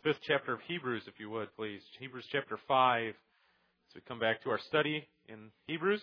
5th chapter of Hebrews, if you would, please. Hebrews chapter 5, as we come back to our study in Hebrews.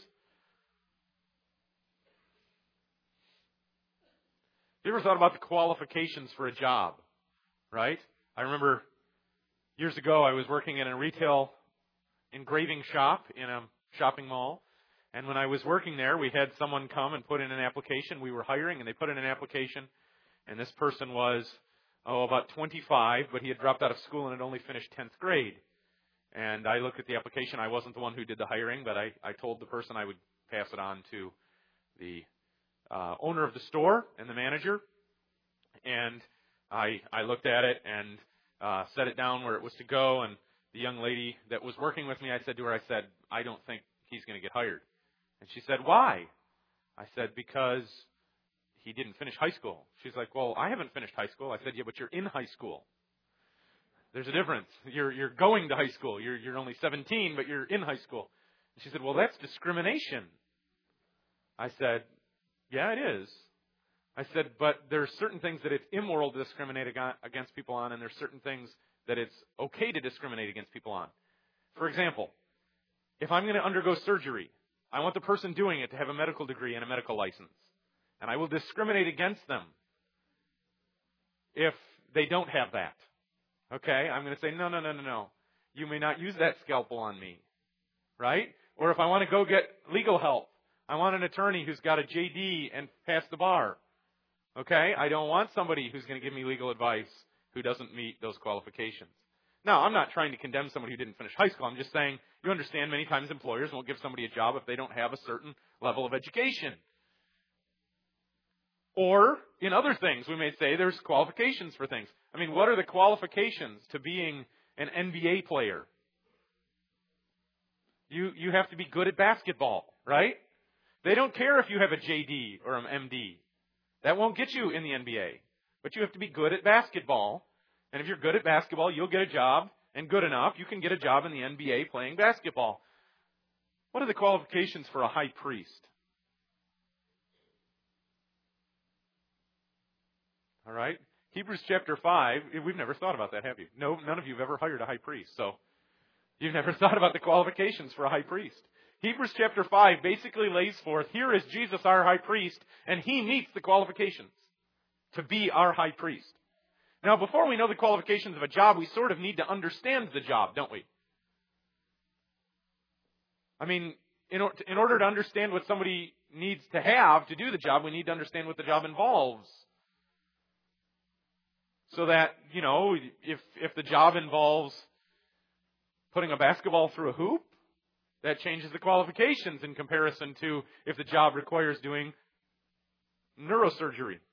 Have you ever thought about the qualifications for a job, right? I remember years ago I was working in a retail engraving shop in a shopping mall. And when I was working there, we had someone come and put in an application. We were hiring, and they put in an application. And this person was, about 25, but he had dropped out of school and had only finished 10th grade. And I looked at the application. I wasn't the one who did the hiring, but I told the person I would pass it on to the owner of the store and the manager. And I looked at it and set it down where it was to go. And the young lady that was working with me, I said to her, I don't think he's going to get hired. And she said, why? I said, because he didn't finish high school. She's like, well, I haven't finished high school. I said, yeah, but you're in high school. There's a difference. You're going to high school. You're only 17, but you're in high school. And she said, well, that's discrimination. I said, yeah, it is. I said, but there's certain things that it's immoral to discriminate against people on, and there's certain things that it's okay to discriminate against people on. For example, if I'm going to undergo surgery, I want the person doing it to have a medical degree and a medical license. And I will discriminate against them if they don't have that. Okay? I'm going to say, no. You may not use that scalpel on me. Right? Or if I want to go get legal help, I want an attorney who's got a JD and passed the bar. Okay? I don't want somebody who's going to give me legal advice who doesn't meet those qualifications. Now, I'm not trying to condemn somebody who didn't finish high school. I'm just saying, you understand many times employers won't give somebody a job if they don't have a certain level of education. Or, in other things, we may say there's qualifications for things. I mean, what are the qualifications to being an NBA player? You have to be good at basketball, right? They don't care if you have a JD or an MD. That won't get you in the NBA. But you have to be good at basketball. And if you're good at basketball, you'll get a job. And good enough, you can get a job in the NBA playing basketball. What are the qualifications for a high priest? All right? Hebrews chapter 5, we've never thought about that, have you? No, none of you have ever hired a high priest, so you've never thought about the qualifications for a high priest. Hebrews chapter 5 basically lays forth, here is Jesus, our high priest, and he meets the qualifications to be our high priest. Now, before we know the qualifications of a job, we sort of need to understand the job, don't we? I mean, in order to understand what somebody needs to have to do the job, we need to understand what the job involves. So that, if the job involves putting a basketball through a hoop, that changes the qualifications in comparison to if the job requires doing neurosurgery.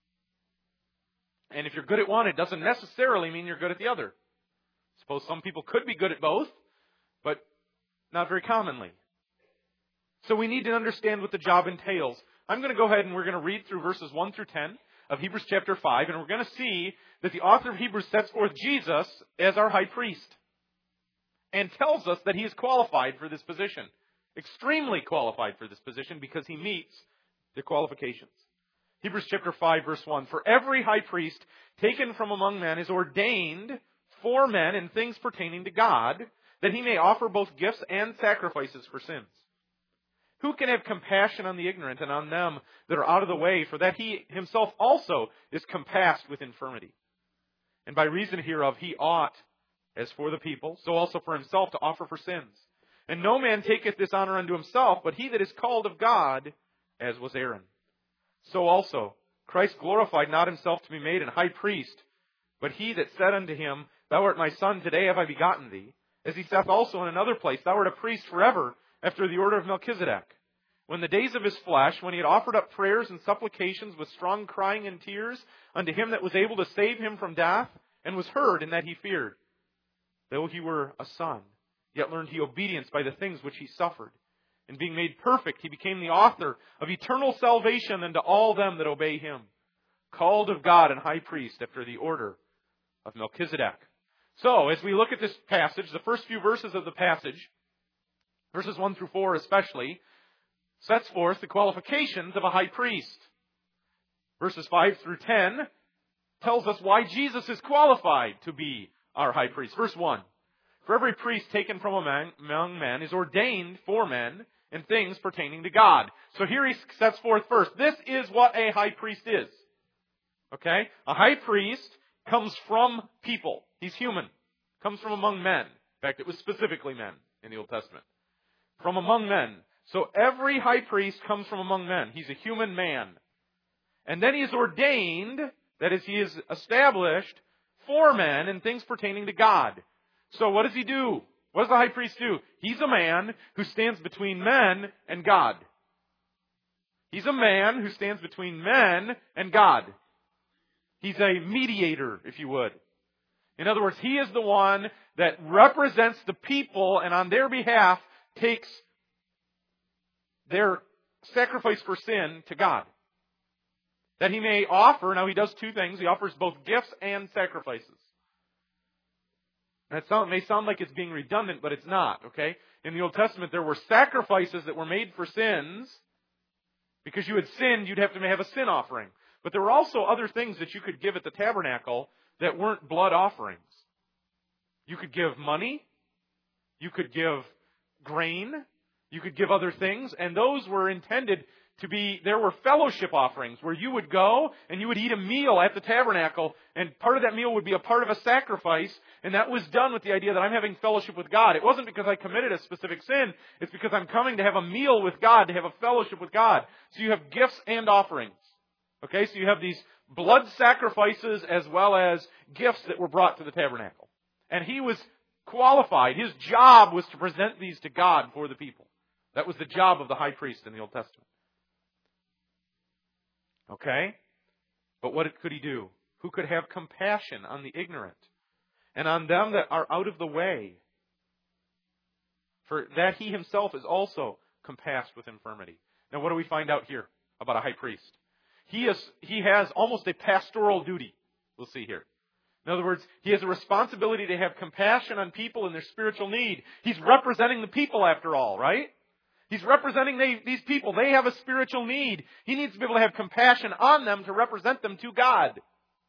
And if you're good at one, it doesn't necessarily mean you're good at the other. Suppose some people could be good at both, but not very commonly. So we need to understand what the job entails. I'm going to go ahead and we're going to read through verses 1 through 10 of Hebrews chapter 5, and we're going to see that the author of Hebrews sets forth Jesus as our high priest and tells us that he is qualified for this position, extremely qualified for this position because he meets the qualifications. Hebrews chapter 5, verse 1, for every high priest taken from among men is ordained for men in things pertaining to God, that he may offer both gifts and sacrifices for sins. Who can have compassion on the ignorant and on them that are out of the way, for that he himself also is compassed with infirmity? And by reason hereof he ought, as for the people, so also for himself to offer for sins. And no man taketh this honor unto himself, but he that is called of God, as was Aaron. So also Christ glorified not himself to be made an high priest, but he that said unto him, Thou art my son, today have I begotten thee. As he saith also in another place, Thou art a priest forever, after the order of Melchizedek. When the days of his flesh, when he had offered up prayers and supplications with strong crying and tears unto him that was able to save him from death, and was heard in that he feared. Though he were a son, yet learned he obedience by the things which he suffered. And being made perfect, he became the author of eternal salvation unto all them that obey him, called of God and high priest after the order of Melchizedek. So, as we look at this passage, the first few verses of the passage, verses 1 through 4 especially, sets forth the qualifications of a high priest. Verses 5 through 10 tells us why Jesus is qualified to be our high priest. Verse 1. For every priest taken from among men is ordained for men in things pertaining to God. So here he sets forth first. This is what a high priest is. Okay? A high priest comes from people. He's human. Comes from among men. In fact, it was specifically men in the Old Testament. From among men. So every high priest comes from among men. He's a human man. And then he is ordained, that is, he is established for men in things pertaining to God. So what does he do? What does the high priest do? He's a man who stands between men and God. He's a man who stands between men and God. He's a mediator, if you would. In other words, he is the one that represents the people and on their behalf takes their sacrifice for sin to God. That he may offer, now he does two things. He offers both gifts and sacrifices. That may sound like it's being redundant, but it's not, okay? In the Old Testament, there were sacrifices that were made for sins. Because you had sinned, you'd have to have a sin offering. But there were also other things that you could give at the tabernacle that weren't blood offerings. You could give money. You could give grain. You could give other things. And those were intended to be, there were fellowship offerings where you would go and you would eat a meal at the tabernacle, and part of that meal would be a part of a sacrifice, and that was done with the idea that I'm having fellowship with God. It wasn't because I committed a specific sin, it's because I'm coming to have a meal with God, to have a fellowship with God. So you have gifts and offerings. Okay, so you have these blood sacrifices as well as gifts that were brought to the tabernacle. And he was qualified. His job was to present these to God for the people. That was the job of the high priest in the Old Testament. Okay? But what could he do? Who could have compassion on the ignorant and on them that are out of the way? For that he himself is also compassed with infirmity. Now what do we find out here about a high priest? He has almost a pastoral duty. We'll see here. In other words, he has a responsibility to have compassion on people in their spiritual need. He's representing the people after all, right? He's representing these people. They have a spiritual need. He needs to be able to have compassion on them to represent them to God.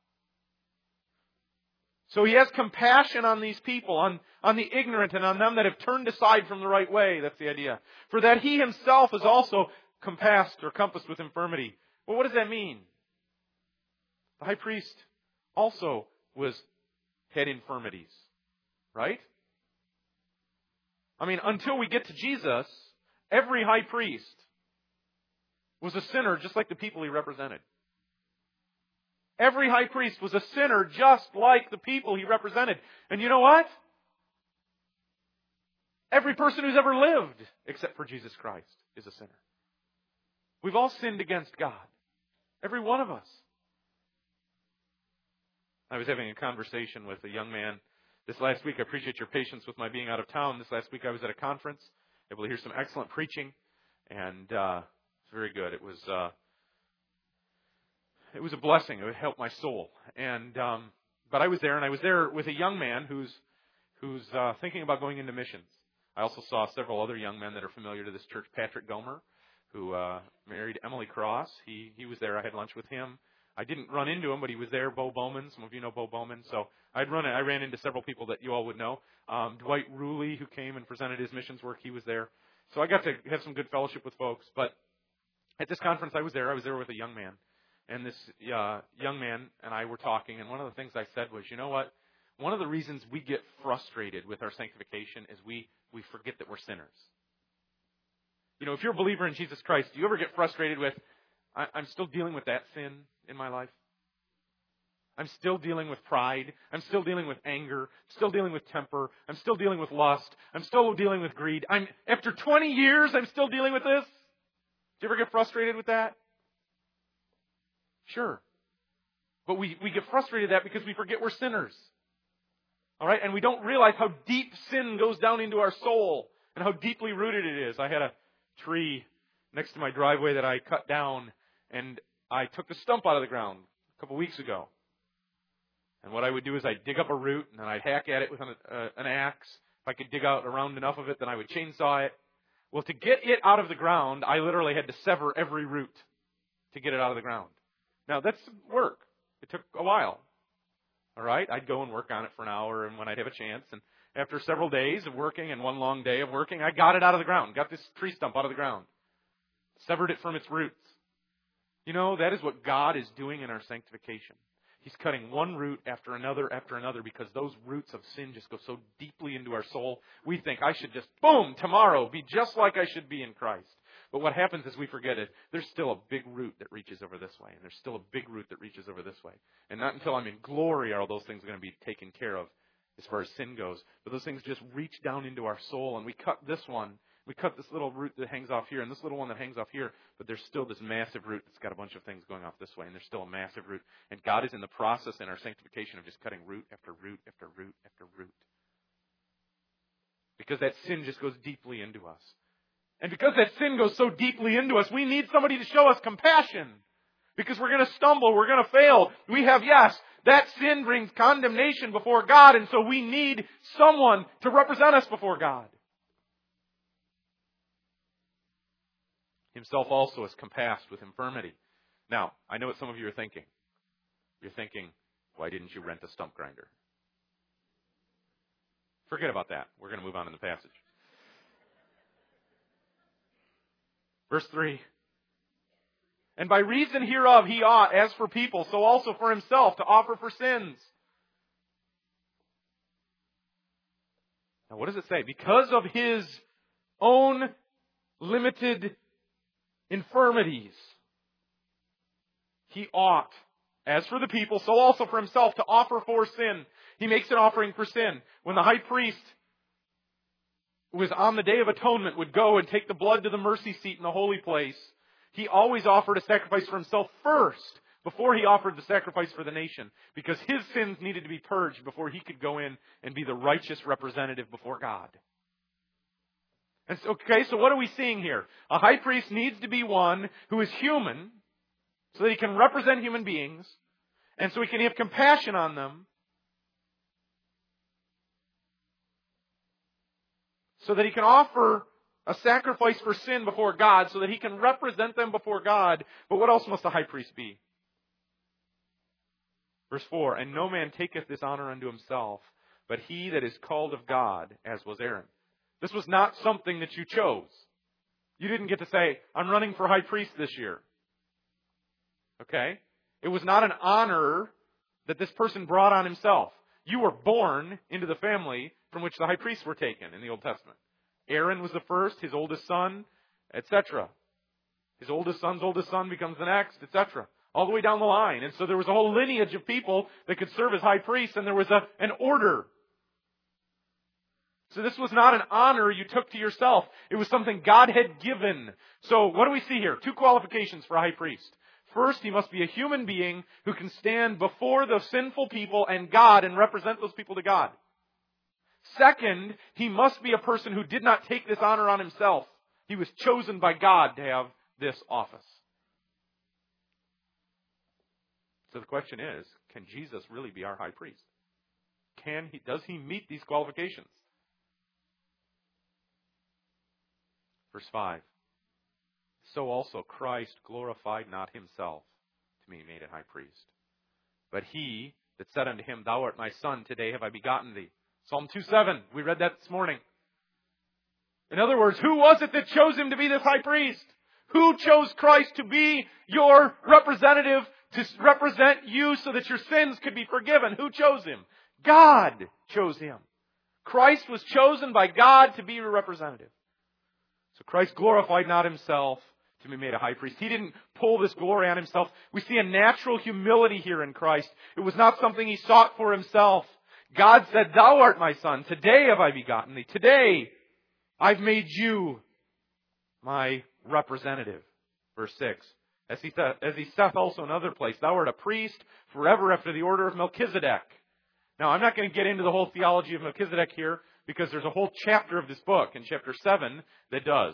So he has compassion on these people, on the ignorant and on them that have turned aside from the right way. That's the idea. For that he himself is also compassed or compassed with infirmity. Well, what does that mean? The high priest also had infirmities, right? I mean, until we get to Jesus, every high priest was a sinner just like the people he represented. Every high priest was a sinner just like the people he represented. And you know what? Every person who's ever lived, except for Jesus Christ, is a sinner. We've all sinned against God. Every one of us. I was having a conversation with a young man this last week. I appreciate your patience with my being out of town. This last week I was at a conference, able to hear some excellent preaching, and it's very good. It was a blessing. It helped my soul. And but I was there, and I was there with a young man who's thinking about going into missions. I also saw several other young men that are familiar to this church. Patrick Gomer, who married Emily Cross. He was there. I had lunch with him. I didn't run into him, but he was there. Bo Bowman. Some of you know Bo Bowman. So I ran into several people that you all would know. Dwight Ruley, who came and presented his missions work, he was there. So I got to have some good fellowship with folks. But at this conference, I was there with a young man. And this young man and I were talking, and one of the things I said was, you know what? One of the reasons we get frustrated with our sanctification is we forget that we're sinners. You know, if you're a believer in Jesus Christ, do you ever get frustrated with, I'm still dealing with that sin in my life? I'm still dealing with pride. I'm still dealing with anger. I'm still dealing with temper. I'm still dealing with lust. I'm still dealing with greed. After 20 years, I'm still dealing with this? Do you ever get frustrated with that? Sure. But we get frustrated at that because we forget we're sinners. All right? And we don't realize how deep sin goes down into our soul and how deeply rooted it is. I had a tree next to my driveway that I cut down, and I took the stump out of the ground a couple weeks ago. And what I would do is I'd dig up a root, and then I'd hack at it with an axe. If I could dig out around enough of it, then I would chainsaw it. Well, to get it out of the ground, I literally had to sever every root to get it out of the ground. Now, that's work. It took a while. All right? I'd go and work on it for an hour and when I'd have a chance. And after several days of working and one long day of working, I got it out of the ground. Got this tree stump out of the ground. Severed it from its roots. You know, that is what God is doing in our sanctification. He's cutting one root after another because those roots of sin just go so deeply into our soul. We think, I should just, boom, tomorrow be just like I should be in Christ. But what happens is we forget it. There's still a big root that reaches over this way. And there's still a big root that reaches over this way. And not until I'm in glory are all those things going to be taken care of as far as sin goes. But those things just reach down into our soul. And we cut this one. We cut this little root that hangs off here and this little one that hangs off here. But there's still this massive root that's got a bunch of things going off this way. And there's still a massive root. And God is in the process in our sanctification of just cutting root after root after root after root. Because that sin just goes deeply into us. And because that sin goes so deeply into us, we need somebody to show us compassion. Because we're going to stumble, we're going to fail. We have, yes, that sin brings condemnation before God, and so we need someone to represent us before God. Himself also is compassed with infirmity. Now, I know what some of you are thinking. You're thinking, why didn't you rent a stump grinder? Forget about that. We're going to move on in the passage. Verse 3. And by reason hereof he ought, as for people, so also for himself, to offer for sins. Now what does it say? Because of his own limited infirmities, he ought, as for the people, so also for himself, to offer for sin. He makes an offering for sin. When the high priest who was on the Day of Atonement would go and take the blood to the mercy seat in the holy place, he always offered a sacrifice for himself first, before he offered the sacrifice for the nation, because his sins needed to be purged before he could go in and be the righteous representative before God. And so, so what are we seeing here? A high priest needs to be one who is human, so that he can represent human beings, and so he can have compassion on them, so that he can offer a sacrifice for sin before God, so that he can represent them before God. But what else must the high priest be? Verse 4, and no man taketh this honor unto himself, but he that is called of God, as was Aaron. This was not something that you chose. You didn't get to say, I'm running for high priest this year. Okay? It was not an honor that this person brought on himself. You were born into the family from which the high priests were taken in the Old Testament. Aaron was the first, his oldest son, etc. His oldest son's oldest son becomes the next, etc. All the way down the line. And so there was a whole lineage of people that could serve as high priests, and there was an order. So this was not an honor you took to yourself. It was something God had given. So what do we see here? Two qualifications for a high priest. First, he must be a human being who can stand before the sinful people and God and represent those people to God. Second, he must be a person who did not take this honor on himself. He was chosen by God to have this office. So the question is, can Jesus really be our high priest? Does he meet these qualifications? Verse 5. So also Christ glorified not himself to be made a high priest. But he that said unto him, Thou art my son, today have I begotten thee. Psalm 2:7, we read that this morning. In other words, who was it that chose him to be this high priest? Who chose Christ to be your representative, to represent you so that your sins could be forgiven? Who chose him? God chose him. Christ was chosen by God to be your representative. So Christ glorified not himself to be made a high priest. He didn't pull this glory on himself. We see a natural humility here in Christ. It was not something he sought for himself. God said, Thou art my son. Today have I begotten thee. Today I've made you my representative. Verse 6. As he saith also in another place, Thou art a priest forever after the order of Melchizedek. Now, I'm not going to get into the whole theology of Melchizedek here, because there's a whole chapter of this book, in chapter 7, that does.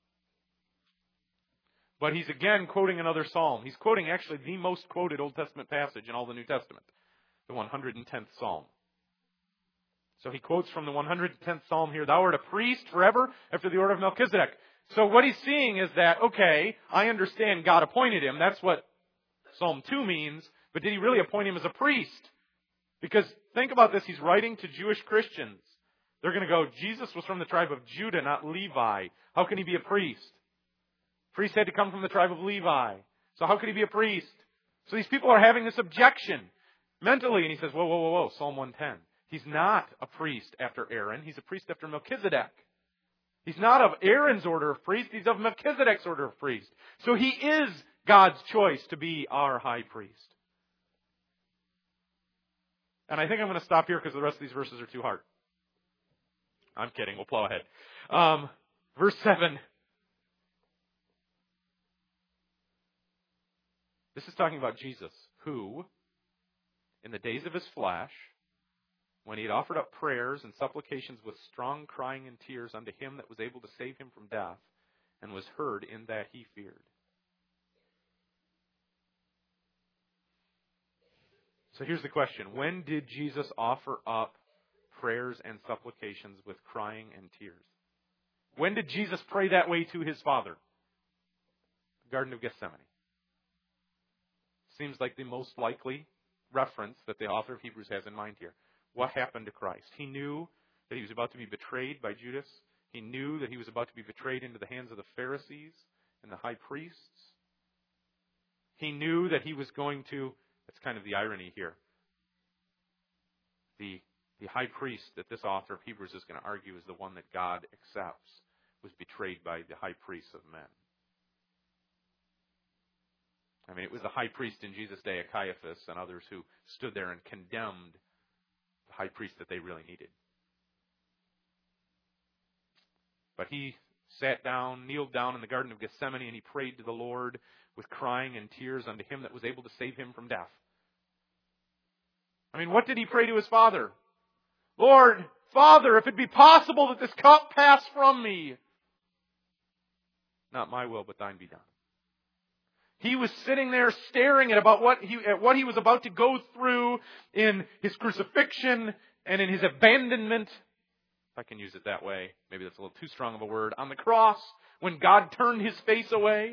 But he's again quoting another psalm. He's quoting actually the most quoted Old Testament passage in all the New Testament, the 110th Psalm. So he quotes from the 110th Psalm here, Thou art a priest forever after the order of Melchizedek. So what he's seeing is that, okay, I understand God appointed him. That's what Psalm 2 means. But did he really appoint him as a priest? Because think about this, he's writing to Jewish Christians. They're going to go, Jesus was from the tribe of Judah, not Levi. How can he be a priest? Priest had to come from the tribe of Levi. So how could he be a priest? So these people are having this objection mentally. And he says, whoa, Psalm 110. He's not a priest after Aaron. He's a priest after Melchizedek. He's not of Aaron's order of priest. He's of Melchizedek's order of priest. So he is God's choice to be our high priest. And I think I'm going to stop here because the rest of these verses are too hard. I'm kidding. We'll plow ahead. Verse 7. This is talking about Jesus, who, in the days of his flesh, when he had offered up prayers and supplications with strong crying and tears unto him that was able to save him from death, and was heard in that he feared. So here's the question. When did Jesus offer up prayers and supplications with crying and tears? When did Jesus pray that way to his Father? The Garden of Gethsemane. Seems like the most likely reference that the author of Hebrews has in mind here. What happened to Christ? He knew that he was about to be betrayed by Judas. He knew that he was about to be betrayed into the hands of the Pharisees and the high priests. He knew that he was going to, that's kind of the irony here, the high priest that this author of Hebrews is going to argue is the one that God accepts, was betrayed by the high priests of men. I mean, it was the high priest in Jesus' day, Caiaphas, and others who stood there and condemned the high priest that they really needed. But he sat down, kneeled down in the Garden of Gethsemane, and he prayed to the Lord with crying and tears unto him that was able to save him from death. I mean, what did he pray to his Father? Lord, Father, if it be possible that this cup pass from me, not my will, but thine be done. He was sitting there staring at what he was about to go through in his crucifixion and in his abandonment. If I can use it that way. Maybe that's a little too strong of a word. On the cross, when God turned his face away.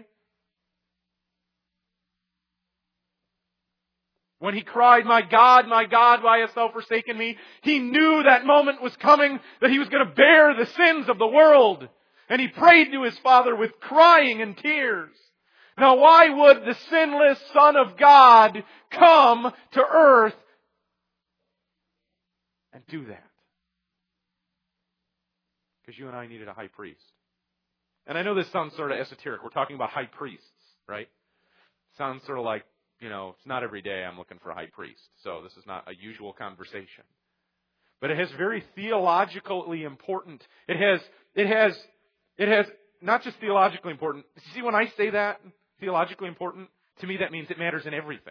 When he cried, my God, why hast thou forsaken me? He knew that moment was coming, that he was going to bear the sins of the world. And he prayed to his Father with crying and tears. Now, why would the sinless Son of God come to earth and do that? Because you and I needed a high priest. And I know this sounds sort of esoteric. We're talking about high priests, right? Sounds sort of like, it's not every day I'm looking for a high priest. So this is not a usual conversation. But it has very theologically important. It has not just theologically important. See, when I say that, theologically important, to me that means it matters in everything.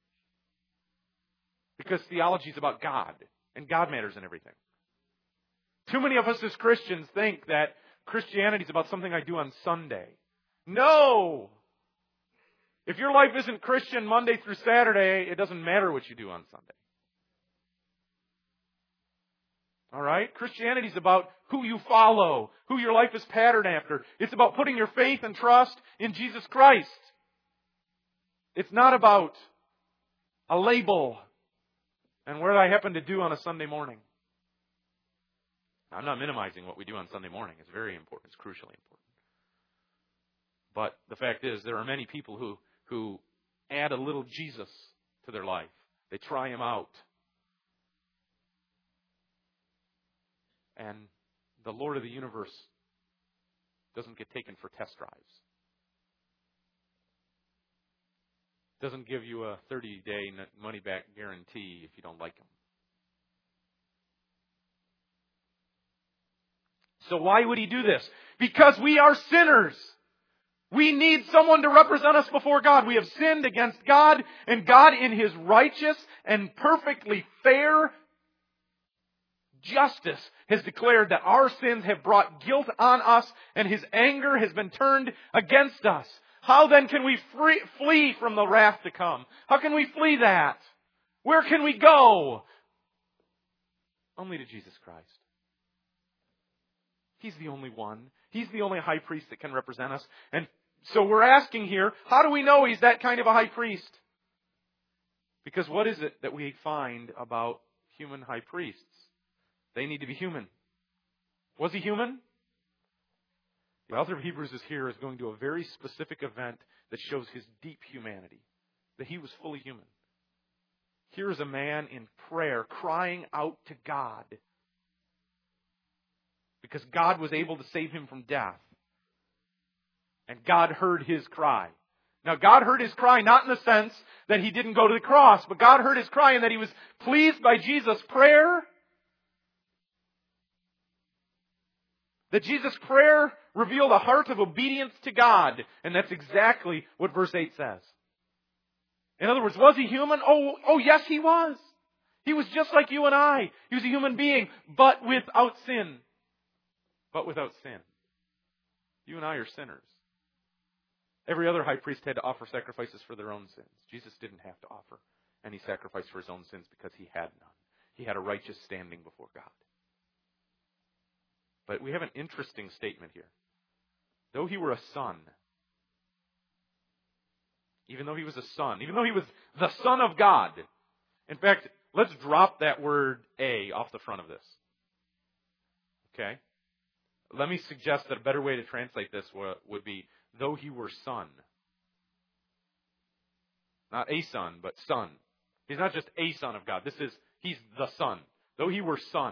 Because theology is about God, and God matters in everything. Too many of us as Christians think that Christianity is about something I do on Sunday. No! If your life isn't Christian Monday through Saturday, it doesn't matter what you do on Sunday. All right? Christianity is about who you follow, who your life is patterned after. It's about putting your faith and trust in Jesus Christ. It's not about a label and what I happen to do on a Sunday morning. I'm not minimizing what we do on Sunday morning. It's very important. It's crucially important. But the fact is, there are many people who add a little Jesus to their life. They try him out. And the Lord of the universe doesn't get taken for test drives. Doesn't give you a 30-day money-back guarantee if you don't like him. So why would he do this? Because we are sinners. We need someone to represent us before God. We have sinned against God, and God in his righteous and perfectly fair justice has declared that our sins have brought guilt on us, and his anger has been turned against us. How then can we flee from the wrath to come? How can we flee that? Where can we go? Only to Jesus Christ. He's the only one. He's the only high priest that can represent us. And so we're asking here, how do we know he's that kind of a high priest? Because what is it that we find about human high priests. They need to be human. Was he human? The author of Hebrews is going to a very specific event that shows his deep humanity, that he was fully human. Here is a man in prayer crying out to God because God was able to save him from death. And God heard his cry. Now, God heard his cry not in the sense that he didn't go to the cross, but God heard his cry and that he was pleased by Jesus' prayer. That Jesus' prayer revealed a heart of obedience to God. And that's exactly what verse 8 says. In other words, was he human? Oh, yes, he was. He was just like you and I. He was a human being, but without sin. But without sin. You and I are sinners. Every other high priest had to offer sacrifices for their own sins. Jesus didn't have to offer any sacrifice for his own sins because he had none. He had a righteous standing before God. But we have an interesting statement here. Though he were a son, even though he was a son, even though he was the Son of God. In fact, let's drop that word "a" off the front of this. Okay? Let me suggest that a better way to translate this would be, though he were son. Not a son, but son. He's not just a son of God. He's the Son. Though he were son.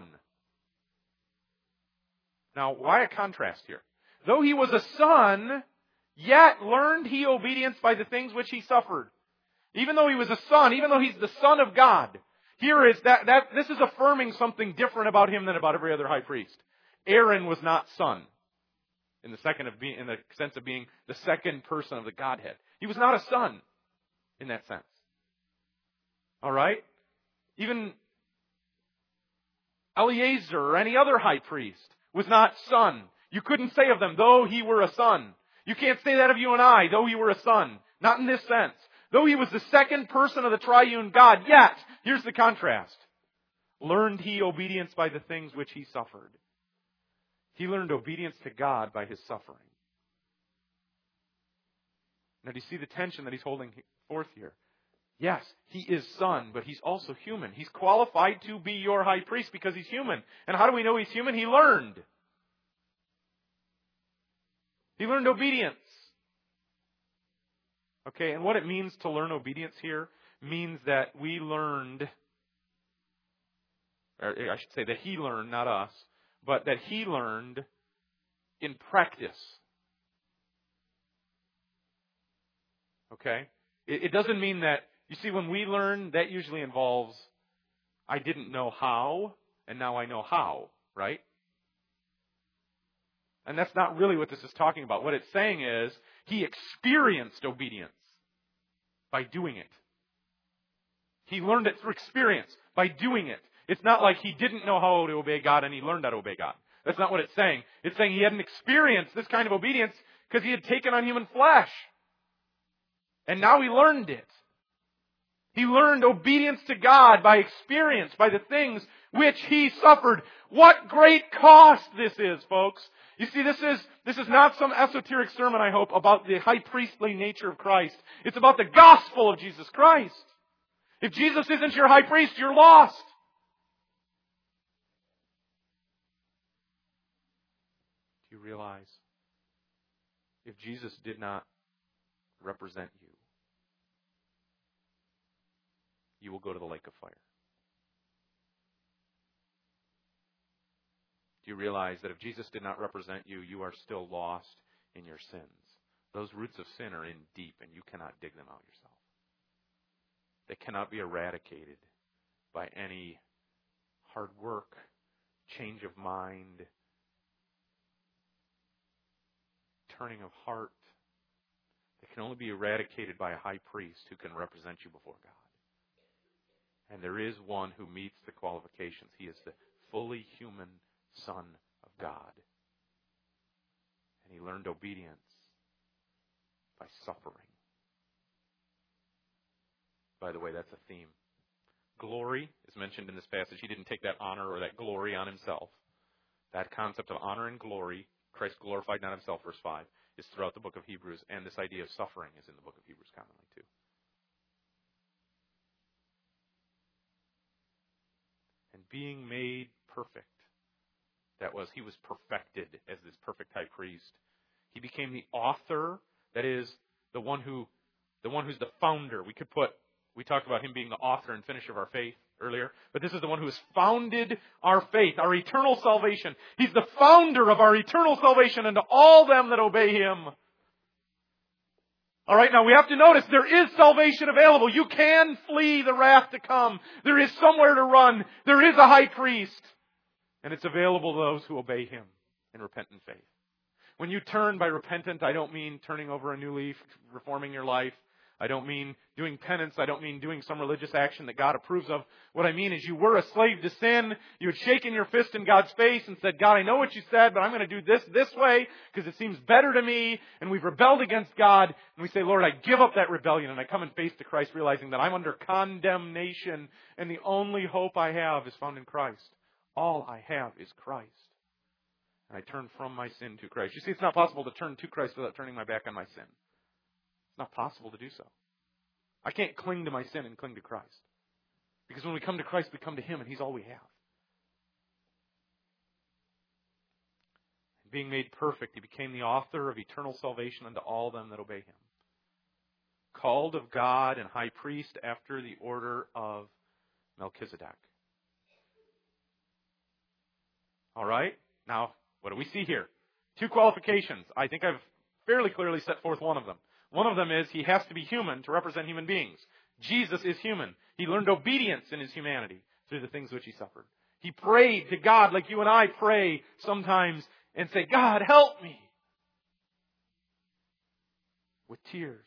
Now, why a contrast here? Though he was a son, yet learned he obedience by the things which he suffered. Even though he was a son, even though he's the Son of God, here is this is affirming something different about him than about every other high priest. Aaron was not son in the sense of being the second person of the Godhead. He was not a son in that sense. All right? Even Eleazar or any other high priest was not son. You couldn't say of them, though he were a son. You can't say that of you and I, though he were a son. Not in this sense. Though he was the second person of the triune God, yet, here's the contrast. Learned he obedience by the things which he suffered. He learned obedience to God by his suffering. Now, do you see the tension that he's holding forth here? Yes, he is son, but he's also human. He's qualified to be your high priest because he's human. And how do we know he's human? He learned. He learned obedience. Okay, and what it means to learn obedience here means that we learned, or I should say that he learned, not us, but that he learned in practice. Okay? It doesn't mean that, you see, when we learn, that usually involves, I didn't know how, and now I know how, right? And that's not really what this is talking about. What it's saying is, he experienced obedience by doing it. He learned it through experience, by doing it. It's not like he didn't know how to obey God and he learned how to obey God. That's not what it's saying. It's saying he hadn't experienced this kind of obedience because he had taken on human flesh. And now he learned it. He learned obedience to God by experience, by the things which he suffered. What great cost this is, folks. You see, this is not some esoteric sermon, I hope, about the high priestly nature of Christ. It's about the gospel of Jesus Christ. If Jesus isn't your high priest, you're lost. Do you realize if Jesus did not represent you, you will go to the lake of fire? Do you realize that if Jesus did not represent you, you are still lost in your sins? Those roots of sin are in deep, and you cannot dig them out yourself. They cannot be eradicated by any hard work, change of mind, turning of heart. They can only be eradicated by a high priest who can represent you before God. And there is one who meets the qualifications. He is the fully human Son of God. And he learned obedience by suffering. By the way, that's a theme. Glory is mentioned in this passage. He didn't take that honor or that glory on himself. That concept of honor and glory, Christ glorified not himself, verse 5, is throughout the book of Hebrews. And this idea of suffering is in the book of Hebrews commonly too. and being made perfect. That was, he was perfected as this perfect high priest. He became the author, that is, the one who's the founder. We talked about him being the author and finisher of our faith earlier, but this is the one who has founded our faith, our eternal salvation. He's the founder of our eternal salvation unto all them that obey him. All right, now we have to notice there is salvation available. You can flee the wrath to come. There is somewhere to run. There is a high priest. And it's available to those who obey him in repentant faith. When you turn by repentant, I don't mean turning over a new leaf, reforming your life. I don't mean doing penance. I don't mean doing some religious action that God approves of. What I mean is you were a slave to sin. You had shaken your fist in God's face and said, God, I know what you said, but I'm going to do this way because it seems better to me. And we've rebelled against God. And we say, Lord, I give up that rebellion and I come in face to Christ realizing that I'm under condemnation and the only hope I have is found in Christ. All I have is Christ. And I turn from my sin to Christ. You see, it's not possible to turn to Christ without turning my back on my sin. It's not possible to do so. I can't cling to my sin and cling to Christ. Because when we come to Christ, we come to him and he's all we have. Being made perfect, he became the author of eternal salvation unto all them that obey him. Called of God and high priest after the order of Melchizedek. All right? Now, what do we see here? Two qualifications. I think I've fairly clearly set forth one of them. One of them is he has to be human to represent human beings. Jesus is human. He learned obedience in his humanity through the things which he suffered. He prayed to God like you and I pray sometimes and say, God, help me. With tears.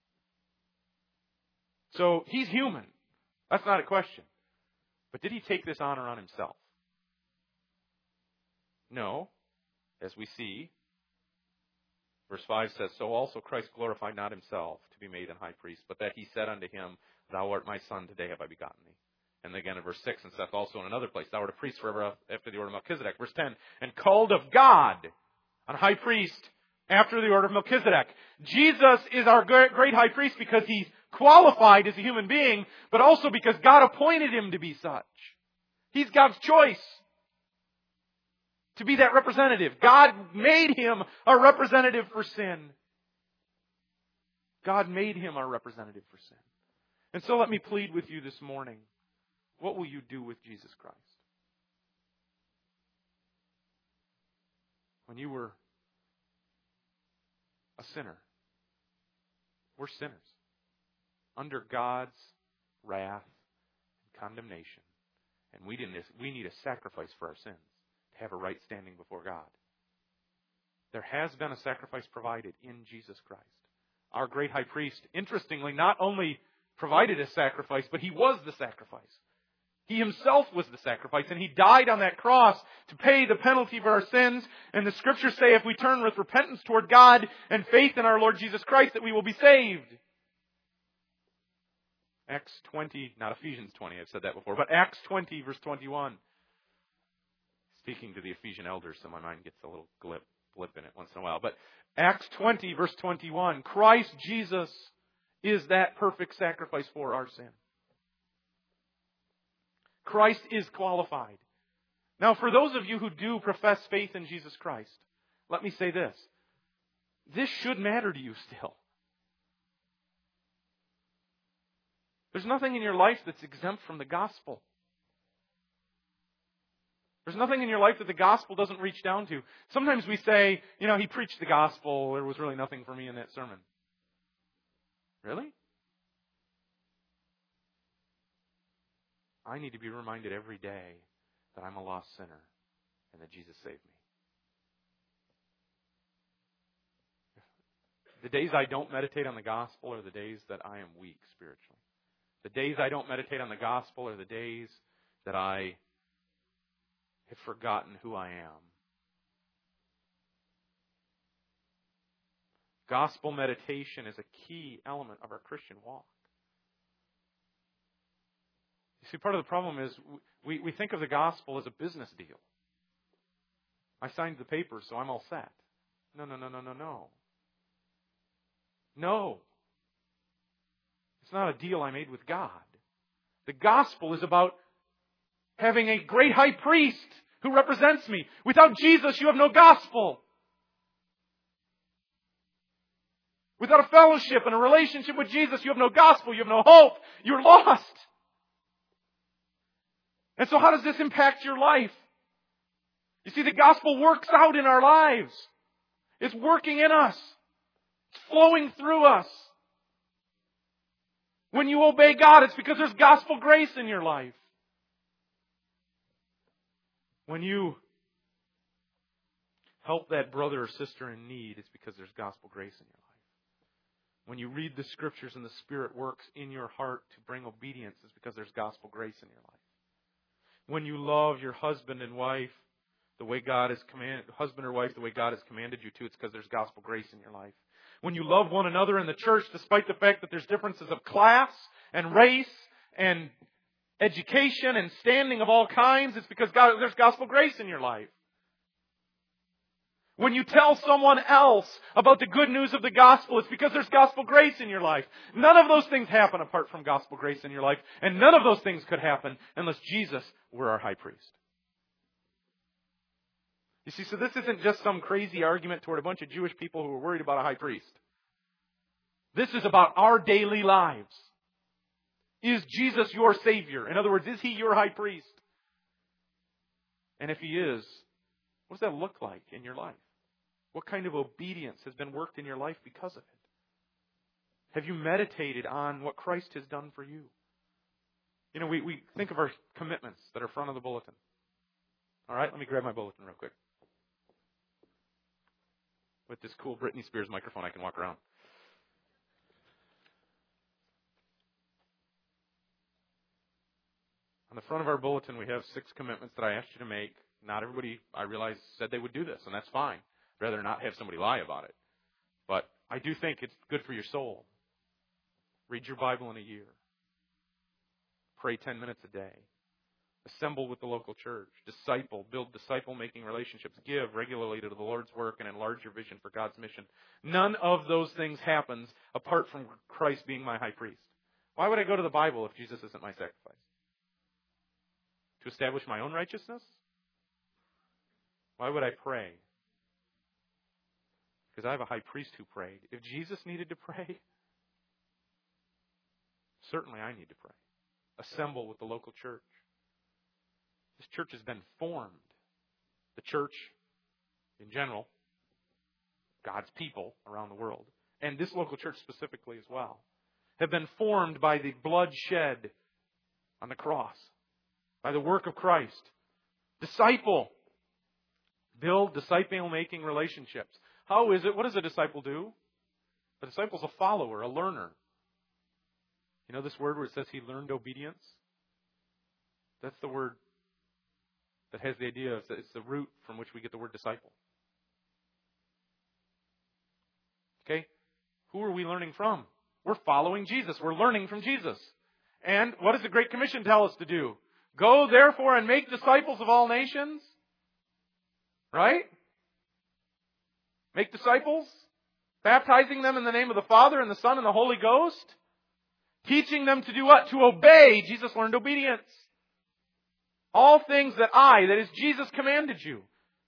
So he's human. That's not a question. But did he take this honor on himself? No. As we see, verse 5 says, so also Christ glorified not himself to be made an high priest, but that he said unto him, Thou art my son, today have I begotten thee. And again in verse 6, and saith also in another place, Thou art a priest forever after the order of Melchizedek. Verse 10, and called of God, a high priest after the order of Melchizedek. Jesus is our great high priest because he's qualified as a human being, but also because God appointed him to be such. He's God's choice to be that representative. God made him a representative for sin. God made him our representative for sin. And so let me plead with you this morning. What will you do with Jesus Christ? When you were a sinner, we're sinners, under God's wrath and condemnation. And we need a sacrifice for our sins to have a right standing before God. There has been a sacrifice provided in Jesus Christ. Our great high priest, interestingly, not only provided a sacrifice, but he was the sacrifice. He himself was the sacrifice, and he died on that cross to pay the penalty for our sins. And the Scriptures say if we turn with repentance toward God and faith in our Lord Jesus Christ, that we will be saved. Acts 20, not Ephesians 20, I've said that before, but Acts 20, verse 21. Speaking to the Ephesian elders, so my mind gets a little blip in it once in a while. But Acts 20, verse 21, Christ Jesus is that perfect sacrifice for our sin. Christ is qualified. Now, for those of you who do profess faith in Jesus Christ, let me say this. This should matter to you still. There's nothing in your life that's exempt from the gospel. There's nothing in your life that the gospel doesn't reach down to. Sometimes we say, he preached the gospel. There was really nothing for me in that sermon. Really? I need to be reminded every day that I'm a lost sinner and that Jesus saved me. The days I don't meditate on the gospel are the days that I am weak spiritually. The days I don't meditate on the gospel are the days that I have forgotten who I am. Gospel meditation is a key element of our Christian walk. You see, part of the problem is we think of the gospel as a business deal. I signed the paper, so I'm all set. No. No. It's not a deal I made with God. The gospel is about having a great high priest who represents me. Without Jesus, you have no gospel. Without a fellowship and a relationship with Jesus, you have no gospel, you have no hope, you're lost. And so how does this impact your life? You see, the gospel works out in our lives. It's working in us. It's flowing through us. When you obey God, it's because there's gospel grace in your life. When you help that brother or sister in need, it's because there's gospel grace in your life. When you read the Scriptures and the Spirit works in your heart to bring obedience, it's because there's gospel grace in your life. When you love your husband and wife the way God has commanded, husband or wife the way God has commanded you to, it's because there's gospel grace in your life. When you love one another in the church, despite the fact that there's differences of class and race and education and standing of all kinds, it's because there's gospel grace in your life. When you tell someone else about the good news of the gospel, it's because there's gospel grace in your life. None of those things happen apart from gospel grace in your life, and none of those things could happen unless Jesus were our high priest. You see, so this isn't just some crazy argument toward a bunch of Jewish people who are worried about a high priest. This is about our daily lives. Is Jesus your Savior? In other words, is He your high priest? And if He is, what does that look like in your life? What kind of obedience has been worked in your life because of it? Have you meditated on what Christ has done for you? You know, we think of our commitments that are front of the bulletin. All right, let me grab my bulletin real quick. With this cool Britney Spears microphone, I can walk around. On the front of our bulletin, we have 6 commitments that I asked you to make. Not everybody, I realize, said they would do this, and that's fine. I'd rather not have somebody lie about it. But I do think it's good for your soul. Read your Bible in a year. Pray 10 minutes a day. Assemble with the local church. Disciple. Build disciple-making relationships. Give regularly to the Lord's work and enlarge your vision for God's mission. None of those things happens apart from Christ being my high priest. Why would I go to the Bible if Jesus isn't my sacrifice? To establish my own righteousness? Why would I pray? Because I have a high priest who prayed. If Jesus needed to pray, certainly I need to pray. Assemble with the local church. This church has been formed. The church, in general, God's people around the world, and this local church specifically as well, have been formed by the blood shed on the cross, by the work of Christ. Disciple. Build disciple-making relationships. How is it? What does a disciple do? A disciple's a follower, a learner. You know this word where it says he learned obedience? That's the word that has the idea of, it's the root from which we get the word disciple. Okay? Who are we learning from? We're following Jesus. We're learning from Jesus. And what does the Great Commission tell us to do? Go, therefore, and make disciples of all nations. Right? Make disciples. Baptizing them in the name of the Father and the Son and the Holy Ghost. Teaching them to do what? To obey. Jesus learned obedience. All things that is Jesus commanded you.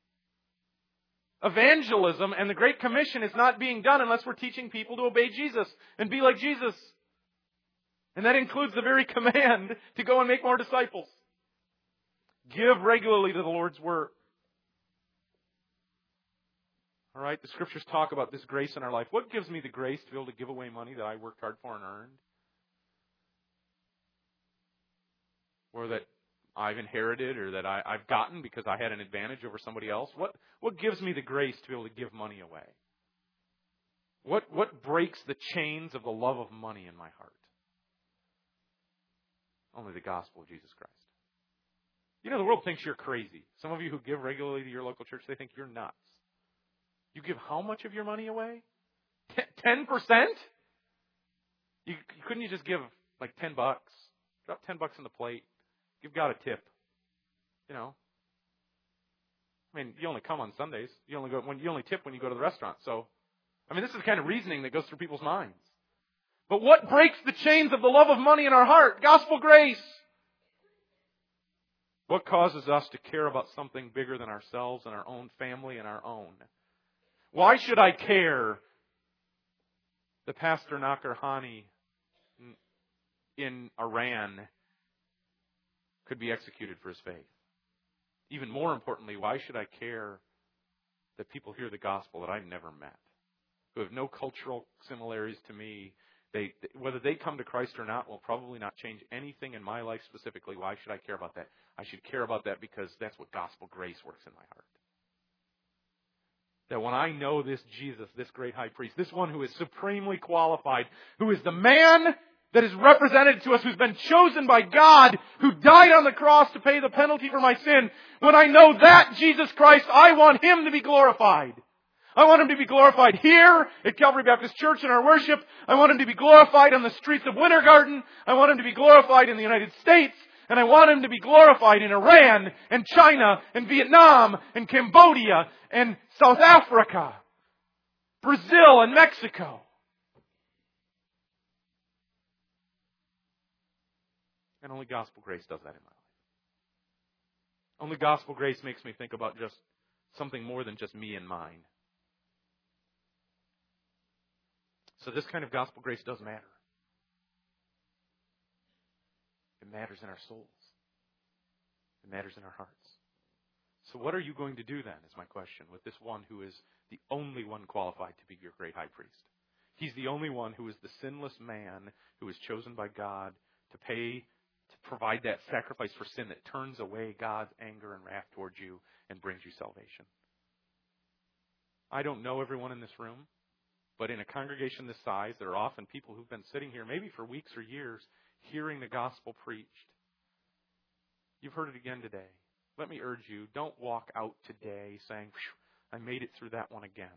Evangelism and the Great Commission is not being done unless we're teaching people to obey Jesus and be like Jesus. And that includes the very command to go and make more disciples. Give regularly to the Lord's work. All right, the Scriptures talk about this grace in our life. What gives me the grace to be able to give away money that I worked hard for and earned? Or that I've inherited or that I've gotten because I had an advantage over somebody else? What gives me the grace to be able to give money away? What breaks the chains of the love of money in my heart? Only the gospel of Jesus Christ. You know, the world thinks you're crazy. Some of you who give regularly to your local church, they think you're nuts. You give how much of your money away? 10%? Couldn't you just give like $10? Drop $10 on the plate. Give God a tip. You know. I mean, you only come on Sundays. You only tip when you go to the restaurant. So, I mean, this is the kind of reasoning that goes through people's minds. But what breaks the chains of the love of money in our heart? Gospel grace. What causes us to care about something bigger than ourselves and our own family and our own? Why should I care that Pastor Nakarhani in Iran could be executed for his faith? Even more importantly, why should I care that people hear the gospel that I've never met, who have no cultural similarities to me? Whether they come to Christ or not will probably not change anything in my life specifically. Why should I care about that? I should care about that because that's what gospel grace works in my heart. That when I know this Jesus, this great high priest, this one who is supremely qualified, who is the man that is represented to us, who's been chosen by God, who died on the cross to pay the penalty for my sin, when I know that Jesus Christ, I want Him to be glorified. I want Him to be glorified here at Calvary Baptist Church in our worship. I want Him to be glorified on the streets of Winter Garden. I want Him to be glorified in the United States. And I want Him to be glorified in Iran and China and Vietnam and Cambodia and South Africa, Brazil and Mexico. And only gospel grace does that in my life. Only gospel grace makes me think about just something more than just me and mine. So this kind of gospel grace does matter. It matters in our souls. It matters in our hearts. So what are you going to do then, is my question, with this one who is the only one qualified to be your great high priest? He's the only one who is the sinless man who is chosen by God to provide that sacrifice for sin that turns away God's anger and wrath towards you and brings you salvation. I don't know everyone in this room. But in a congregation this size, there are often people who've been sitting here maybe for weeks or years hearing the gospel preached. You've heard it again today. Let me urge you, don't walk out today saying, I made it through that one again.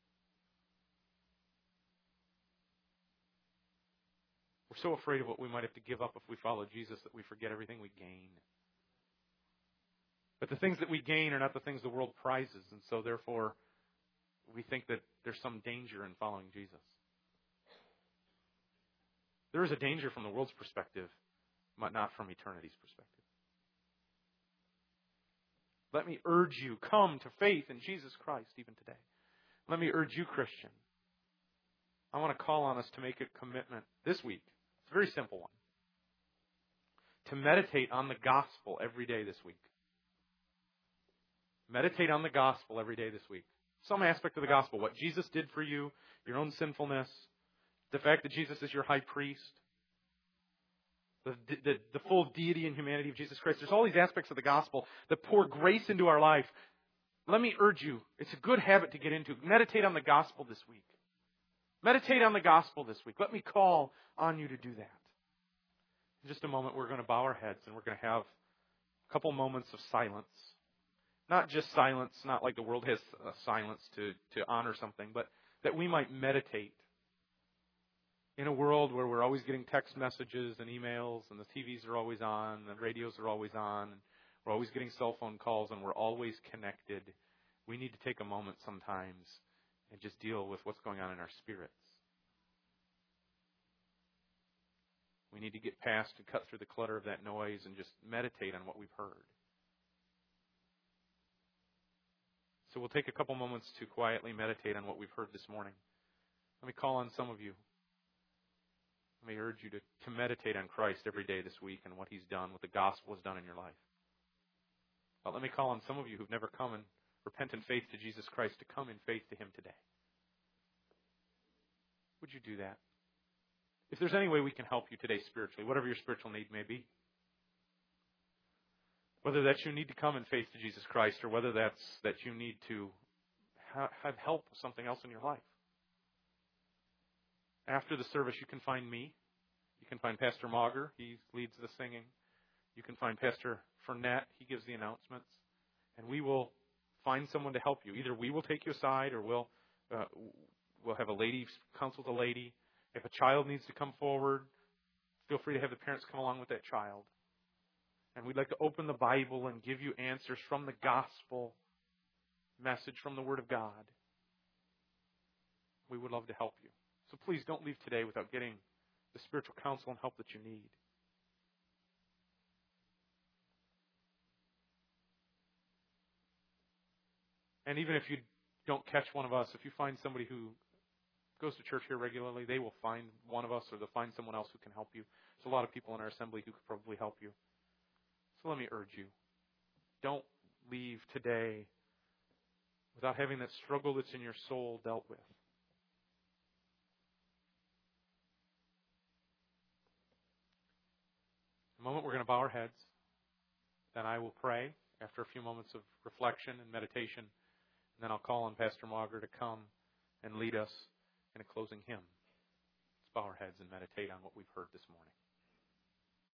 We're so afraid of what we might have to give up if we follow Jesus that we forget everything we gain. But the things that we gain are not the things the world prizes, and so therefore we think that there's some danger in following Jesus. There is a danger from the world's perspective, but not from eternity's perspective. Let me urge you, come to faith in Jesus Christ even today. Let me urge you, Christian. I want to call on us to make a commitment this week. It's a very simple one. To meditate on the gospel every day this week. Meditate on the gospel every day this week. Some aspect of the gospel, what Jesus did for you, your own sinfulness, the fact that Jesus is your high priest, the full deity and humanity of Jesus Christ. There's all these aspects of the gospel that pour grace into our life. Let me urge you, it's a good habit to get into. Meditate on the gospel this week. Meditate on the gospel this week. Let me call on you to do that. In just a moment, we're going to bow our heads and we're going to have a couple moments of silence. Not just silence, not like the world has silence to honor something, but that we might meditate in a world where we're always getting text messages and emails, and the TVs are always on, and the radios are always on, and we're always getting cell phone calls, and we're always connected. We need to take a moment sometimes and just deal with what's going on in our spirits. We need to get past and cut through the clutter of that noise and just meditate on what we've heard. So we'll take a couple moments to quietly meditate on what we've heard this morning. Let me call on some of you. Let me urge you to meditate on Christ every day this week and what He's done, what the gospel has done in your life. But let me call on some of you who've never come in repentant faith to Jesus Christ to come in faith to Him today. Would you do that? If there's any way we can help you today spiritually, whatever your spiritual need may be, whether that's you need to come in faith to Jesus Christ or whether that's that you need to have help with something else in your life. After the service, you can find me. You can find Pastor Mauger. He leads the singing. You can find Pastor Fournette. He gives the announcements. And we will find someone to help you. Either we will take you aside or we'll have a lady counsel the lady. If a child needs to come forward, feel free to have the parents come along with that child. And we'd like to open the Bible and give you answers from the gospel message from the Word of God. We would love to help you. So please don't leave today without getting the spiritual counsel and help that you need. And even if you don't catch one of us, if you find somebody who goes to church here regularly, they will find one of us or they'll find someone else who can help you. There's a lot of people in our assembly who could probably help you. So let me urge you, don't leave today without having that struggle that's in your soul dealt with. In a moment we're going to bow our heads. Then I will pray after a few moments of reflection and meditation. And then I'll call on Pastor Mauger to come and lead us in a closing hymn. Let's bow our heads and meditate on what we've heard this morning.